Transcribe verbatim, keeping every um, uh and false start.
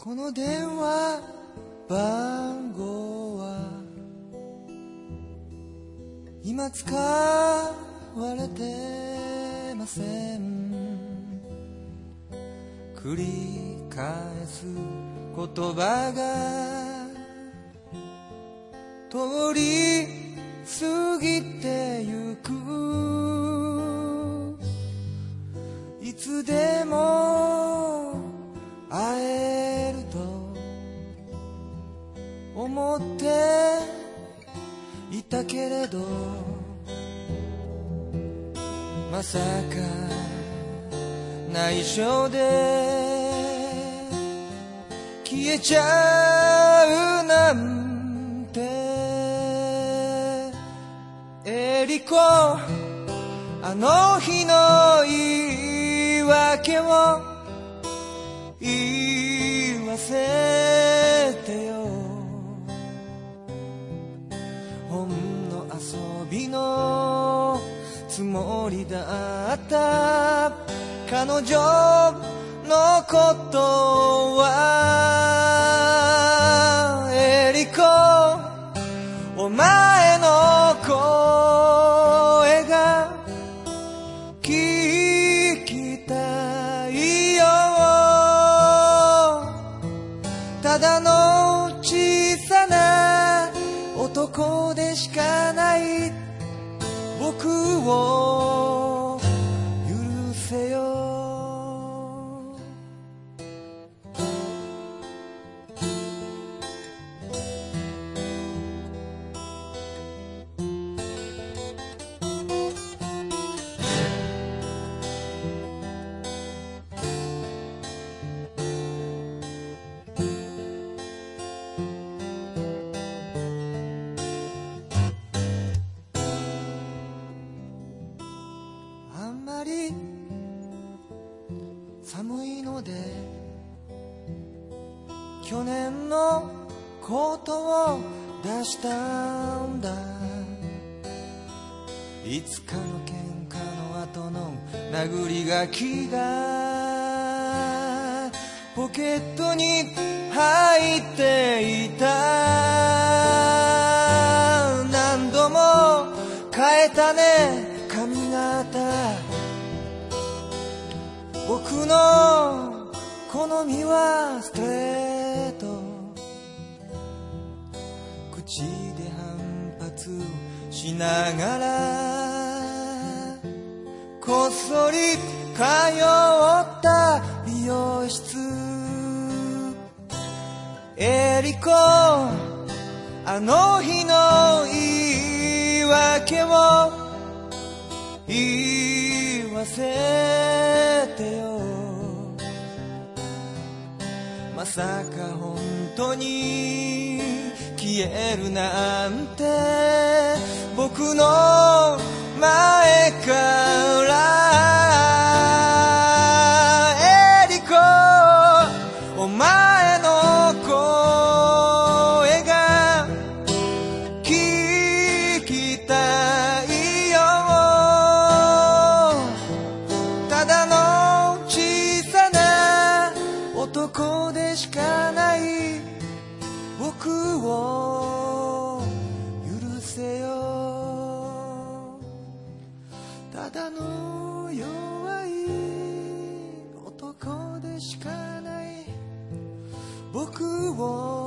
この電話番号は今使われてません。繰り返す言葉が通り過ぎてゆく。いつでも会えると思っていたけれど、まさか内緒で消えちゃうなんて。エリコ、あの日の言い訳を言わせてよ。ほんの遊びのつもりだった彼女のことは。エリコ、お前の声が聞きたいよ。ただの小さな男でしかない僕を許せよ。あんまり寒いので去年のコートを出したんだ。いつかの喧嘩の後の殴り書きがポケットに入っていた。何度も変えたね髪型。僕の好みはストレート。口で反発しながらこっそり通った美容室。エリコ、あの日の言い訳を言わせてよ。まさか本当に消えるなんて僕の前から。エリコ、お前の声が聞きたいよ。ただの小さな男でしかない僕を許せよ。ただの弱い男でしかない僕を